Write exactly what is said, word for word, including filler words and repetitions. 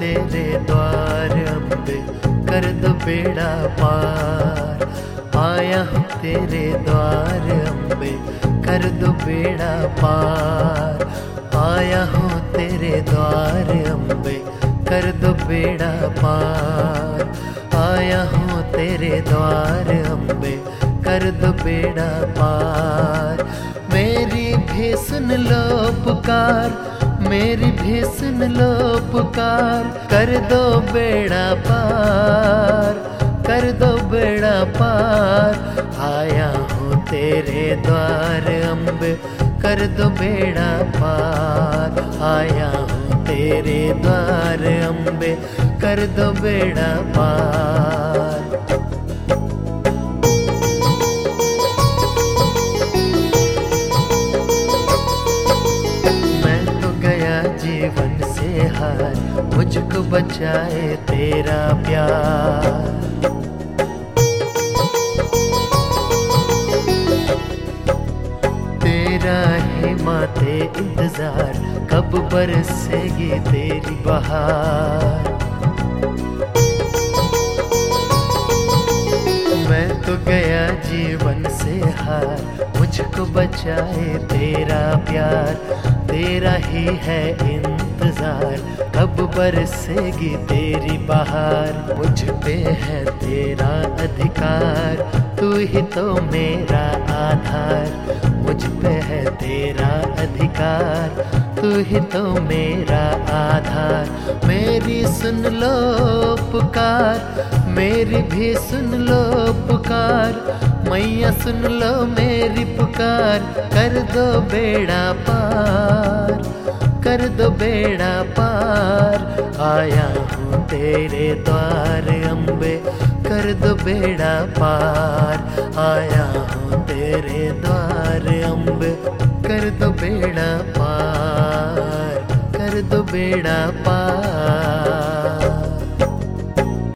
तेरे द्वार अम्बे, कर दो बेड़ा पार। आया हूँ तेरे द्वार अम्बे, कर दो बेड़ा पार। आया हूँ तेरे द्वार अम्बे, कर दो बेड़ा पार। आया हूँ तेरे द्वार अम्बे, कर दो बेड़ा पार। मेरी भी सुन लो पुकार, मेरी भी सुन लो पुकार। कर दो बेड़ा पार, कर दो बेड़ा पार। आया हूँ तेरे द्वार अम्बे, कर दो बेड़ा पार। आया हूँ तेरे द्वार अम्बे, कर दो बेड़ा पार। जीवन से हार, मुझको बचाए तेरा प्यार। तेरा ही माते इंतजार, कब बरसेगी तेरी बहार। मैं तो गया जीवन से हार, मुझको बचाए तेरा प्यार। तेरा ही है इंतजार, कब बरसेगी तेरी बहार। मुझ पे है तेरा अधिकार, तू ही तो मेरा आधार। मुझ पे है तेरा अधिकार, तू ही तो मेरा आधार। मेरी सुन लो पुकार, मेरी भी सुन लो पुकार। मैया सुन लो मेरी पुकार, कर दो बेड़ा पार, कर दो बेड़ा पार। आया हूँ तेरे द्वार अम्बे, कर दो बेड़ा पार। आया हूँ तेरे द्वार अम्बे, कर दो बेड़ा पार, कर दो बेड़ा पार।